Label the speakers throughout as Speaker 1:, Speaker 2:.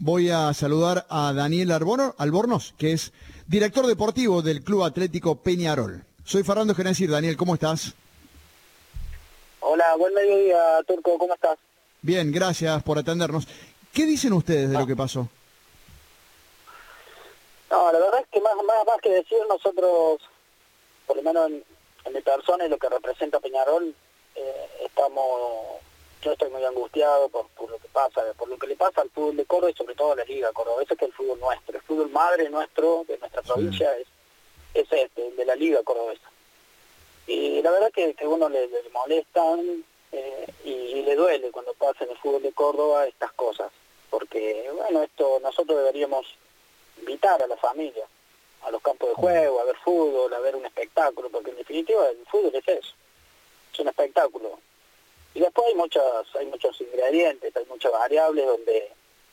Speaker 1: voy a saludar a Daniel Albornoz, que es director deportivo del Club Atlético Peñarol. Soy Fernando Genacir. Daniel, ¿cómo estás?
Speaker 2: Hola, buen mediodía, Turco, ¿cómo estás?
Speaker 1: Bien, gracias por atendernos. ¿Qué dicen ustedes de lo que pasó?
Speaker 2: No, la verdad es que más que decir, nosotros, por lo menos en mi persona y lo que representa Peñarol, yo estoy muy angustiado por lo que pasa, por lo que le pasa al fútbol de Córdoba y sobre todo a la Liga Cordobesa, que es el fútbol nuestro, el fútbol madre nuestro, de nuestra provincia, es el de la Liga Cordobesa. Y la verdad que a uno le molestan y le duele cuando pasa en el fútbol de Córdoba estas cosas, porque bueno, nosotros deberíamos invitar a la familia a los campos de juego, a ver fútbol, a ver un espectáculo, porque en definitiva el fútbol es eso, es un espectáculo. Y después hay muchos ingredientes, hay muchas variables donde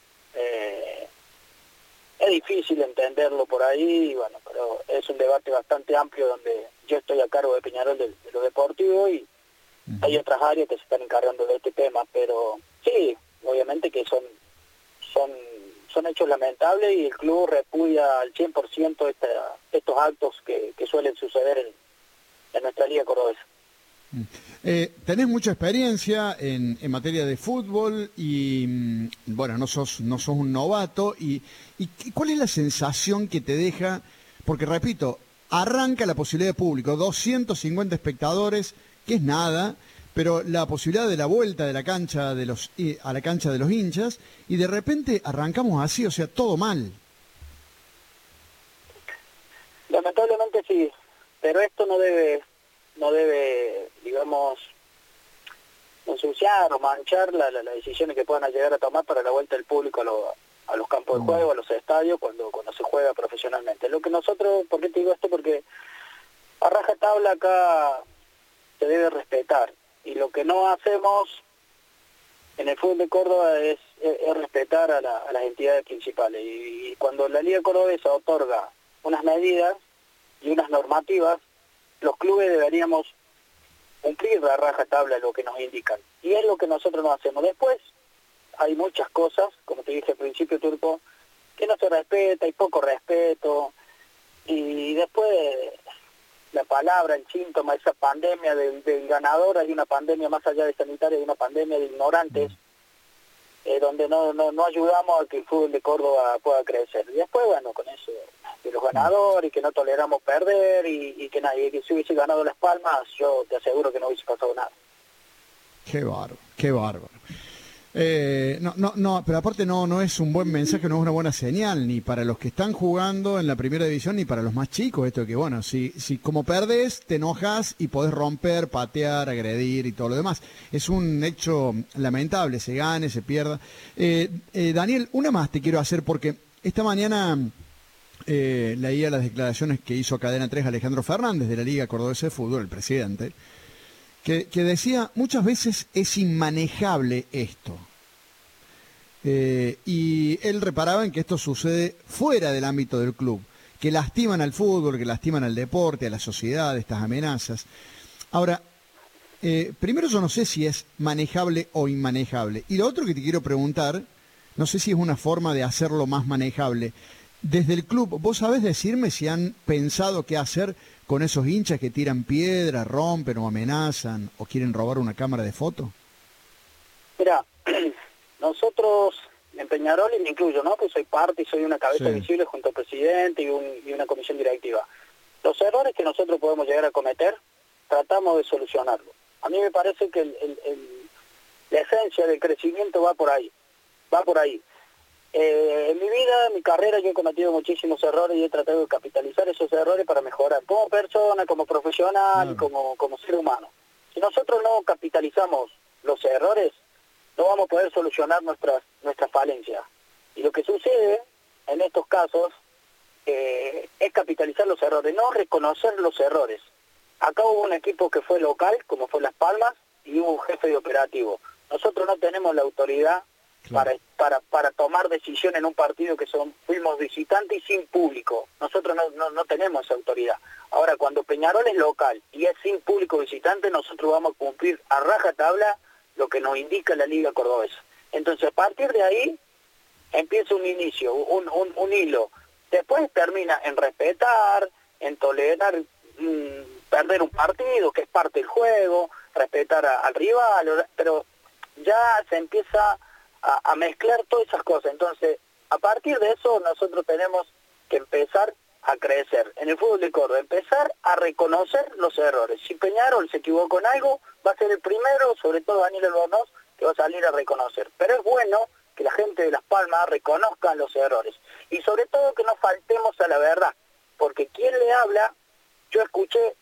Speaker 2: es difícil entenderlo por ahí, bueno, pero es un debate bastante amplio donde yo estoy a cargo de Peñarol de lo deportivo y hay otras áreas que se están encargando de este tema, pero sí, obviamente que son hechos lamentables y el club repudia al 100% estos actos que suelen suceder en nuestra liga cordobesa.
Speaker 1: Tenés mucha experiencia en materia de fútbol y, bueno, no sos un novato. ¿Y cuál es la sensación que te deja? Porque, repito, arranca la posibilidad de público, 250 espectadores, que es nada, pero la posibilidad de la vuelta de la cancha a la cancha de los hinchas, y de repente arrancamos así, o sea, todo mal.
Speaker 2: Lamentablemente sí, pero esto no debe, digamos, ensuciar o manchar las decisiones que puedan llegar a tomar para la vuelta del público a los campos de juego, a los estadios, cuando se juega profesionalmente. Lo que nosotros, ¿por qué te digo esto? Porque a rajatabla acá se debe respetar, y lo que no hacemos en el fútbol de Córdoba es respetar a las entidades principales, y cuando la Liga Cordobesa otorga unas medidas y unas normativas, los clubes deberíamos cumplir a rajatabla lo que nos indican, y es lo que nosotros no hacemos. Después hay muchas cosas, como te dije al principio, Turco, que no se respeta, hay poco respeto, y después la palabra, el síntoma, esa pandemia del ganador, hay una pandemia más allá de sanitaria, hay una pandemia de ignorantes, donde no ayudamos a que el fútbol de Córdoba pueda crecer. Y después, bueno, con eso de los ganadores, y que no toleramos perder, y que nadie, que si hubiese ganado Las Palmas, yo te aseguro que no hubiese pasado nada.
Speaker 1: Qué bárbaro, qué bárbaro. Pero aparte no es un buen mensaje, no es una buena señal, ni para los que están jugando en la primera división, ni para los más chicos. Esto de que, bueno, si como perdés, te enojas y podés romper, patear, agredir y todo lo demás. Es un hecho lamentable, se gane, se pierda. Daniel, una más te quiero hacer, porque esta mañana leía las declaraciones que hizo Cadena 3 Alejandro Fernández, de la Liga Cordobesa de Fútbol, el presidente, que decía, muchas veces es inmanejable esto. Y él reparaba en que esto sucede fuera del ámbito del club, que lastiman al fútbol, que lastiman al deporte, a la sociedad, estas amenazas. Ahora, primero yo no sé si es manejable o inmanejable. Y lo otro que te quiero preguntar, no sé si es una forma de hacerlo más manejable. Desde el club, ¿vos sabés decirme si han pensado qué hacer con esos hinchas que tiran piedras, rompen o amenazan o quieren robar una cámara de foto?
Speaker 2: Mira, nosotros en Peñarol, y me incluyo, ¿no? Pues soy parte y soy una cabeza visible junto al presidente y una comisión directiva. Los errores que nosotros podemos llegar a cometer, tratamos de solucionarlos. A mí me parece que la esencia del crecimiento va por ahí, en mi vida, en mi carrera, yo he cometido muchísimos errores y he tratado de capitalizar esos errores para mejorar como persona, como profesional, y como ser humano. Si nosotros no capitalizamos los errores, no vamos a poder solucionar nuestras falencias. Y lo que sucede en estos casos es capitalizar los errores, no reconocer los errores. Acá hubo un equipo que fue local, como fue Las Palmas, y hubo un jefe de operativo. Nosotros no tenemos la autoridad para tomar decisión en un partido que fuimos visitantes y sin público. Nosotros no tenemos esa autoridad. Ahora, cuando Peñarol es local y es sin público visitante, nosotros vamos a cumplir a rajatabla lo que nos indica la Liga Cordobesa. Entonces, a partir de ahí, empieza un inicio, un hilo. Después termina en respetar, en tolerar perder un partido, que es parte del juego, respetar al rival, pero ya se empieza a mezclar todas esas cosas. Entonces, a partir de eso nosotros tenemos que empezar a crecer. En el fútbol de Córdoba, empezar a reconocer los errores. Si Peñarol se equivocó en algo, va a ser el primero, sobre todo Daniel Albornoz, que va a salir a reconocer. Pero es bueno que la gente de Las Palmas reconozca los errores. Y sobre todo que no faltemos a la verdad. Porque quien le habla, yo escuché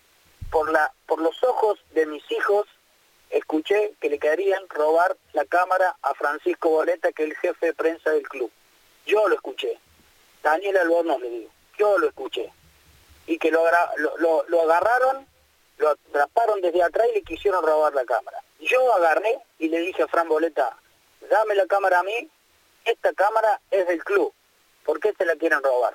Speaker 2: por los ojos de mis hijos, escuché que le querían robar la cámara a Francisco Boleta, que es el jefe de prensa del club. Yo lo escuché. Daniel Albornoz le digo. Yo lo escuché. Y que lo agarraron, lo atraparon desde atrás y le quisieron robar la cámara. Yo agarré y le dije a Fran Boleta, dame la cámara a mí, esta cámara es del club. ¿Por qué se la quieren robar?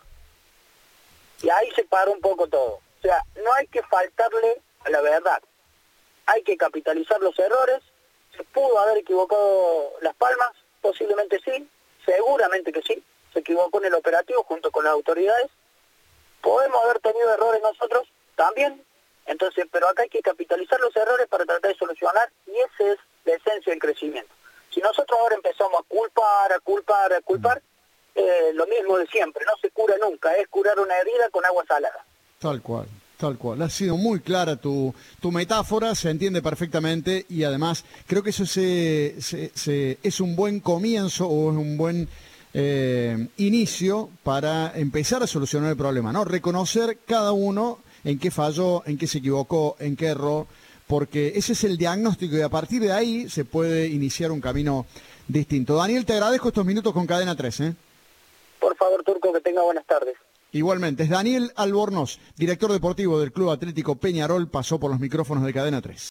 Speaker 2: Y ahí se paró un poco todo. O sea, no hay que faltarle a la verdad. Hay que capitalizar los errores. ¿Se pudo haber equivocado Las Palmas? Posiblemente sí, seguramente que sí. Se equivocó en el operativo junto con las autoridades. ¿Podemos haber tenido errores nosotros? También. Entonces, pero acá hay que capitalizar los errores para tratar de solucionar, y esa es la esencia del crecimiento. Si nosotros ahora empezamos a culpar, lo mismo de siempre, no se cura nunca, es curar una herida con agua salada.
Speaker 1: Tal cual, tal cual. Ha sido muy clara tu metáfora, se entiende perfectamente, y además creo que eso es un buen comienzo o es un buen inicio para empezar a solucionar el problema, ¿no? Reconocer cada uno en qué falló, en qué se equivocó, en qué erró, porque ese es el diagnóstico y a partir de ahí se puede iniciar un camino distinto. Daniel, te agradezco estos minutos con Cadena 3, ¿eh?
Speaker 2: Por favor, Turco, que tenga buenas tardes.
Speaker 1: Igualmente, es Daniel Albornoz, director deportivo del Club Atlético Peñarol, pasó por los micrófonos de Cadena 3.